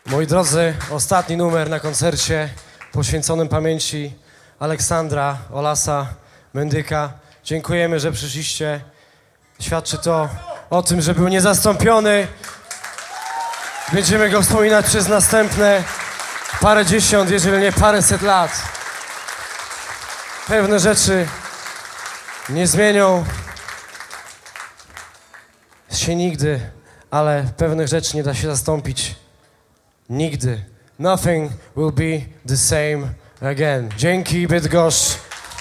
Moi drodzy, ostatni numer na koncercie poświęconym pamięci Aleksandra Olasa Mendyka. Dziękujemy, że przyszliście. Świadczy to o tym, że był niezastąpiony. Będziemy go wspominać przez następne parędziesiąt, jeżeli nie paręset lat. Pewne rzeczy nie zmienią się nigdy, ale pewnych rzeczy nie da się zastąpić nigdy. Nothing will be the same again. Dzięki, Bydgoszcz.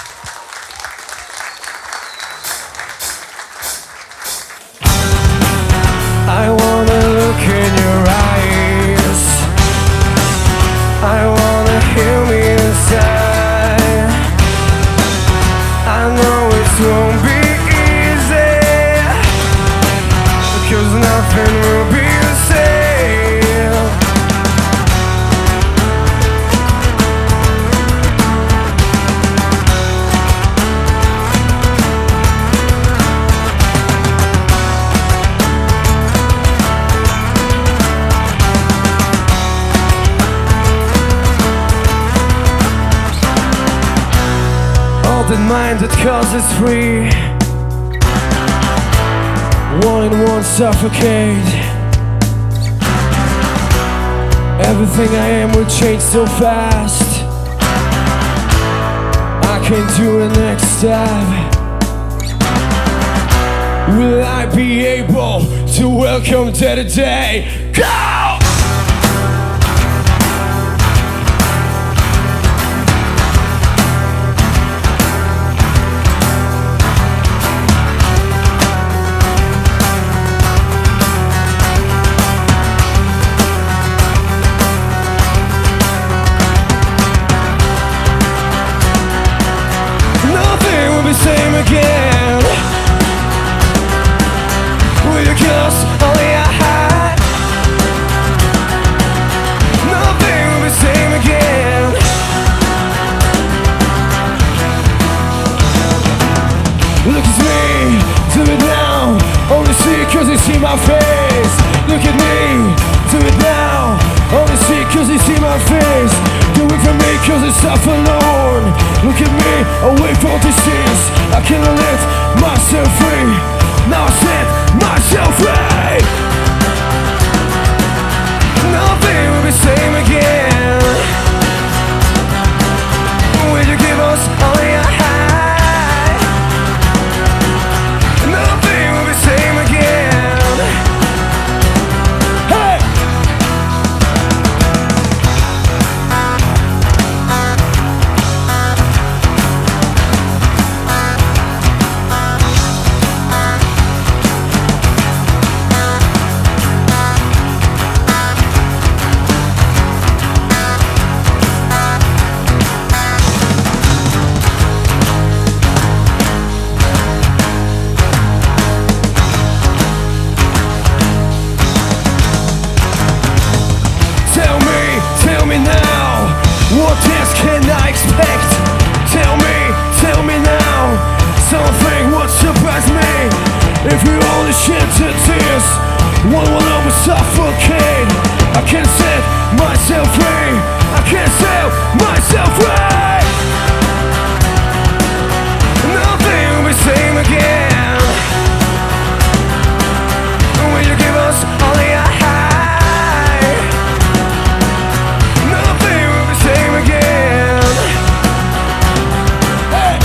I wanna look in your eyes. I wanna hear me inside. I know it won't be easy, because nothing will be the same. Open-minded cause it's free. One and one suffocate. Everything I am will change so fast. I can't do the next step. Will I be able to welcome to the day? Go! Same again. Will you give us all you had? Nothing will be same again. Look at me, do it now. Only see cause you see my face. Look at me, do it now. Only see cause you see my face. Do it for me cause I suffer alone. Look at me, away from disease. I cannot let myself free. Now I set myself free. Nothing will be same again. Will you give us all you had? Nothing will be same again. Hey! Tell me now, what else can I expect? Tell me now, something would surprise me. If you only shed the tears, one will always suffocate. I can't set myself free. I can't set myself free. Nothing will be same again. Will you give us all you have? Same again. Hey!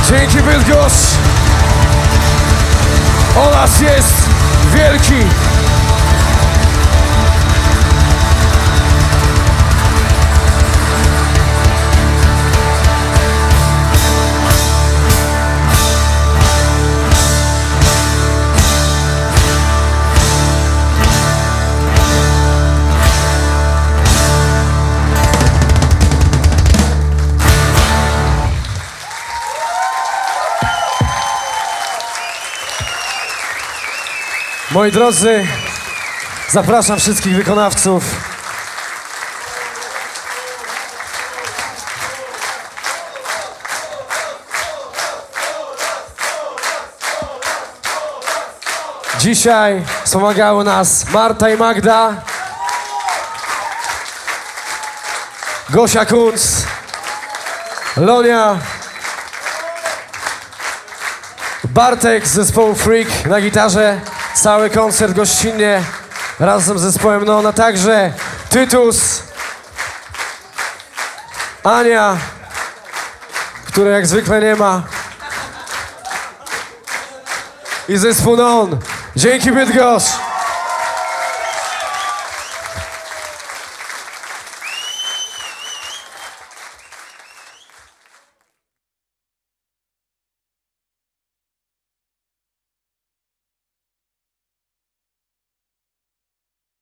Dzięki Bydgoszcz! O nas jest wielki! Moi drodzy, zapraszam wszystkich wykonawców. Dzisiaj wspomagały nas Marta i Magda, Gosia Kunc, Lonia, Bartek z zespołu Freak na gitarze. Cały koncert gościnnie razem z zespołem Nona, także Tytus, Ania, której jak zwykle nie ma, i zespół Non. Dzięki Bydgoszcz!